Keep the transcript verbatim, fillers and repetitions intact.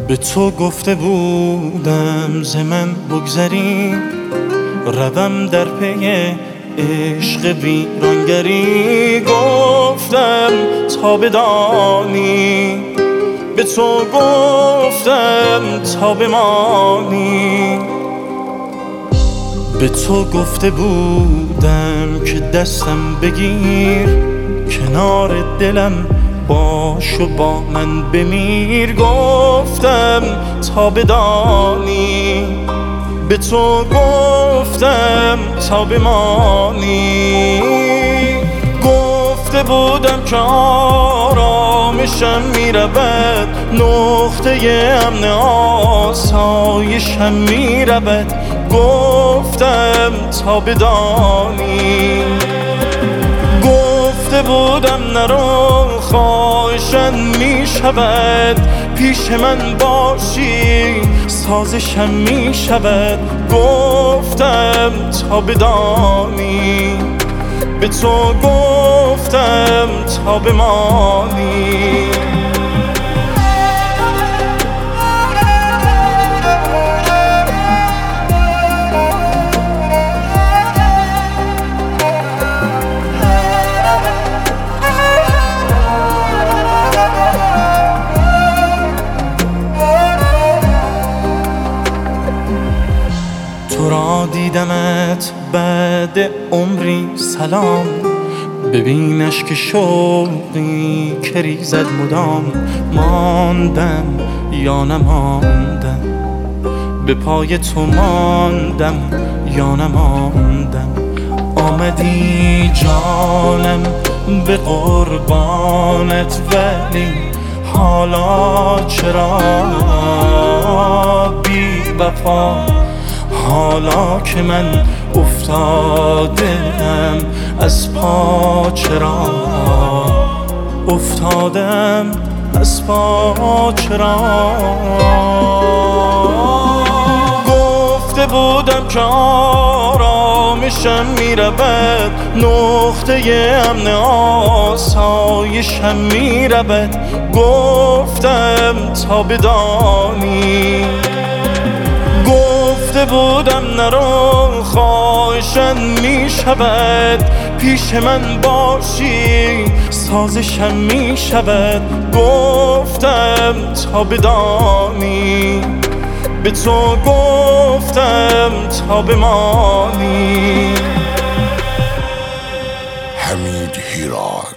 به تو گفته بودم ز من بگذری، روم در پی عشق ویرانگری. گفتم تا بدانی، به تو گفتم تا بمانی. به تو گفته بودم که دستم بگیر، کنار دلم باش و با من بمیر. گفتم تا بدانی، به تو گفتم تا بمانی. گفته بودم که آرامشم میرود، نقطه امن آسایشم میرود. گفتم تا بدانی، گفته بودم نرو خواهشم میشود، پیش من باشی سازشم میشود. گفتم تا بدانی، به تو گفتم تا بمانی. تو را دیدمت بعد عمری سلام، ببینش که شوقی که ریزد مدام. ماندم یا نماندم، به پای تو ماندم یا نماندم. آمدی جانم به قربانت، ولی حالا چرا بی وفا؟ حالا که من افتادم از پا، چرا افتادم از پا چرا؟ گفته بودم که آرامشم میرود، نقطه امن آسایشم میرود. گفتم تا بدانی، گفته بودم نرو خواهشم میشود، پیش من باشی سازشم میشود. گفتم تا بدانی، به تو گفتم تا بمانی. حمید هیراد.